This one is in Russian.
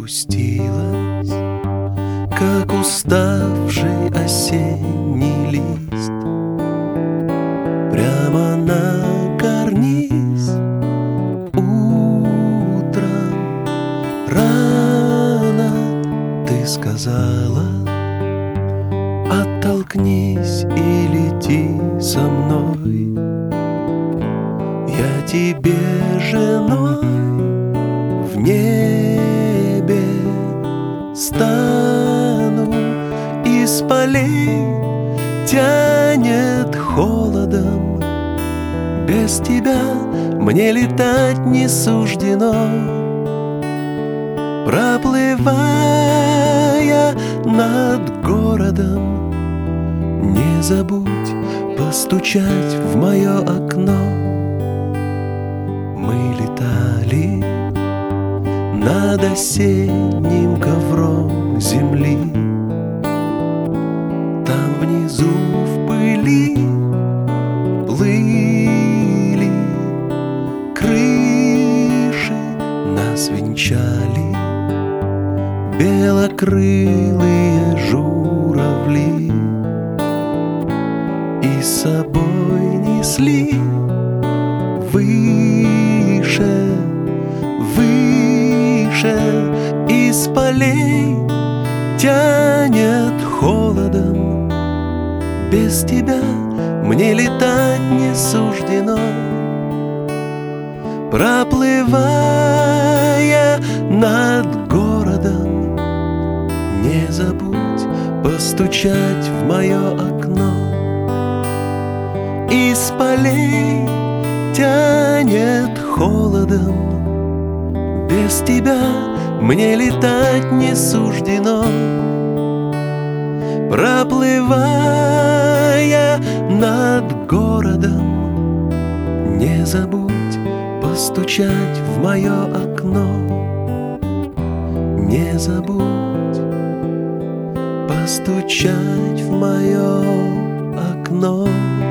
опустилась, как уставший осенний лист, прямо на карниз. Утром рано ты сказала: оттолкнись и лети со мной. Я тебе женой в небе стану, из полей тянет холодом. Без тебя мне летать не суждено. Проплывая над городом, не забудь постучать в мое окно. Мы летали над осенним ковром земли. Там внизу в пыли плыли крыши, нас венчали белокрылые журавли, и с собой несли выше, выше. Из полей тянет холодом. Без тебя мне летать не суждено. Проплывая над городом, не забудь постучать в мое окно. Из полей тянет холодом. Без тебя мне летать не суждено. Проплывая над городом, не забудь постучать в мое окно. Не забудь постучать в мое окно.